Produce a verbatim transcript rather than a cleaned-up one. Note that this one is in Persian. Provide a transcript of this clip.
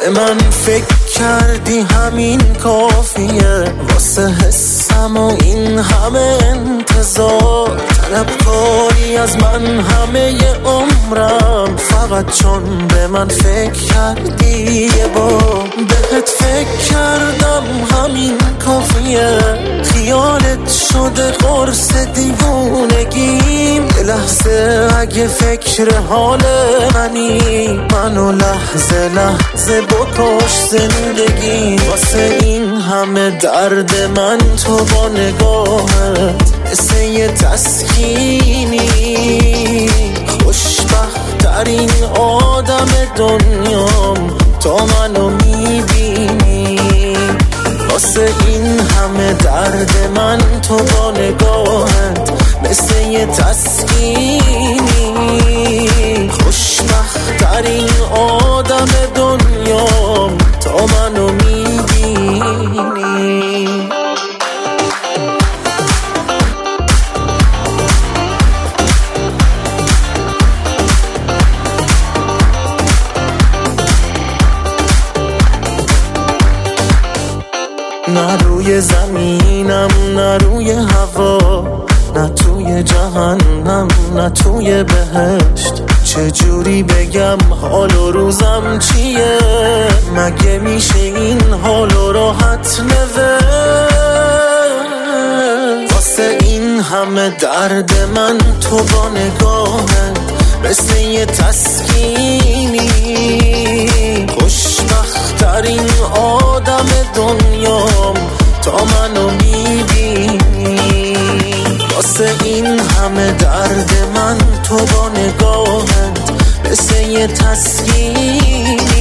به من فکر کردی همین کافیه واسه حسم و این همه انتظار، طلبکاری از من همه ی عمرم فقط چون به من فکر کردی یه بار. بهت فکر کردم همین کافیه، خیالت شده قرص دیوونگیم. یه لحظه اگه فکر حال منی منو لحظه لحظه بکش زندگی. واسه این همه درد من تو با نگاهت مثل یه تسکینی، خوشبخت ترین آدم دنیام تا منو میبینی. واسه این همه درد من تو با نگاهت مثل یه تسکینی، خوشبخت ترین آدم دنیام تا منو میبینی. نه روی زمینم نه روی هوا، نه توی جهنم نه توی بهشت. چجوری بگم حال و روزم چیه؟ مگه میشه این حال و راحت نوشت؟ واسه این همه درد من تو با نگاهت مثل یه تسکینی، خوشبخت ترین آدم دنیام تا منو میبینی. واسه این همه درد من تو با نگاهت مثل یه تسکینی،